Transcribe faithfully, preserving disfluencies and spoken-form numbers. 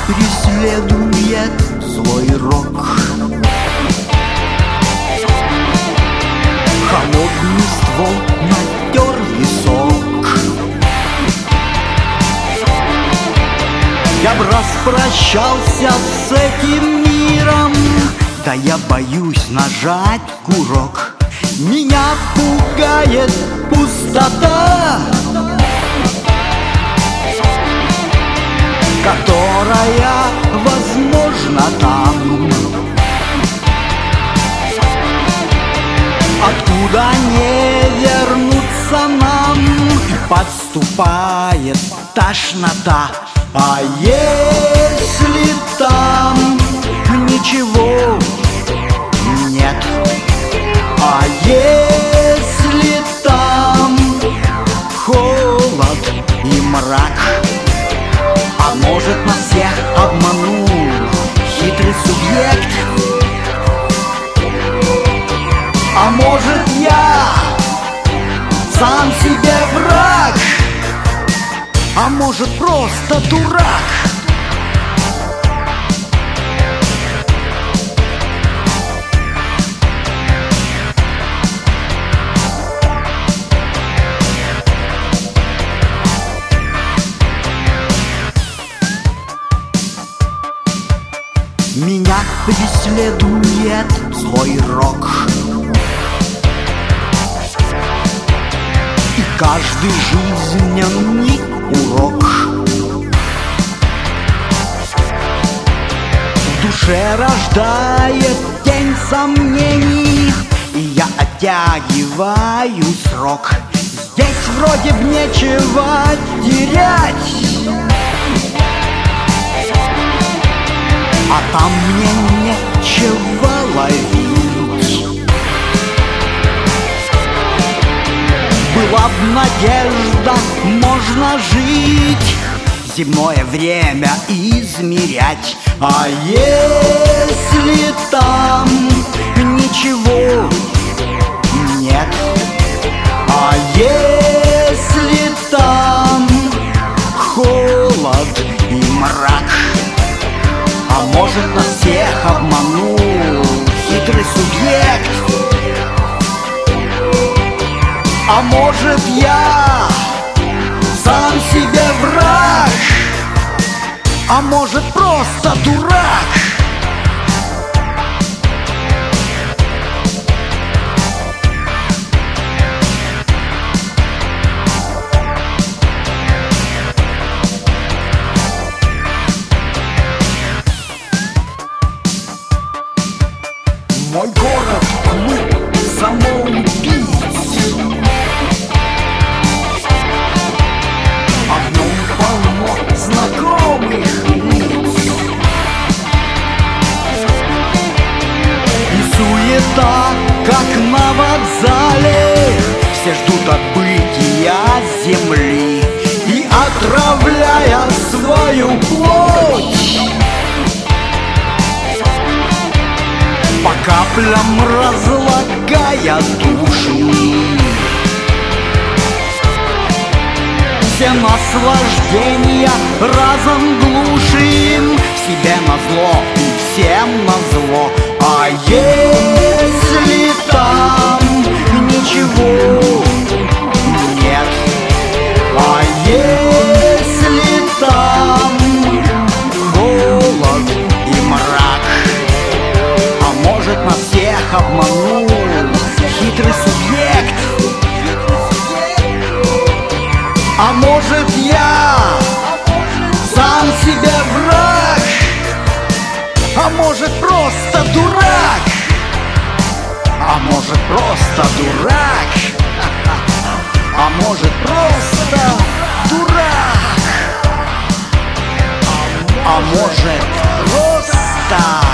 преследует злой рок. Холодный ствол натер висок. Я б распрощался с этим миром, да я боюсь нажать курок. Меня пугает пустота, которая, возможно, там, откуда не вернуться нам. Подступает тошнота. А если там ничего нет? А если там холод и мрак? А может, нас всех обманул хитрый субъект? А может, я сам себе враг? А может, просто дурак? Меня преследует злой рок. И каждый жизненный урок в душе рождает тень сомнений, и я оттягиваю срок. Здесь вроде б нечего терять, а там мне нечего ловить. Была б надежда, можно жить, земное время измерять. А если там ничего нет? А если там холод и мрак? А может, нас всех обманул хитрый субъект? А может, я сам себе враг? А может, просто дурак? Мой город — клуб самоубийц, а в нем полно знакомых лиц. И суета, как на вокзале, все ждут отбытия с земли. И отравляя свою плоть, по каплям разлагая душу, все наслаждения разом глушим, себе назло и всем назло. А если там ничего нет? А если там холод и мрак? А может, нас всех обманул хитрый субъект? А может, я сам себе враг? А может, просто дурак? А может, просто дурак? А может, просто дурак? А может, просто